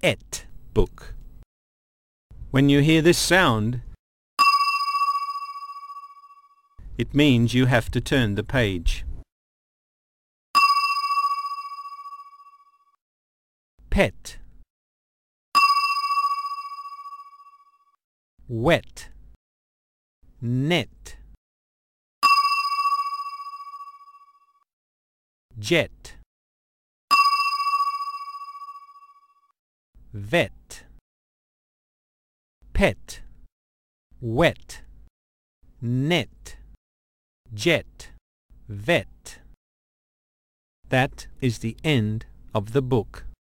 et, book. When you hear this sound, it means you have to turn the page. Pet, wet, net, jet, vet, pet, wet, net, jet, vet. That is the end of the book.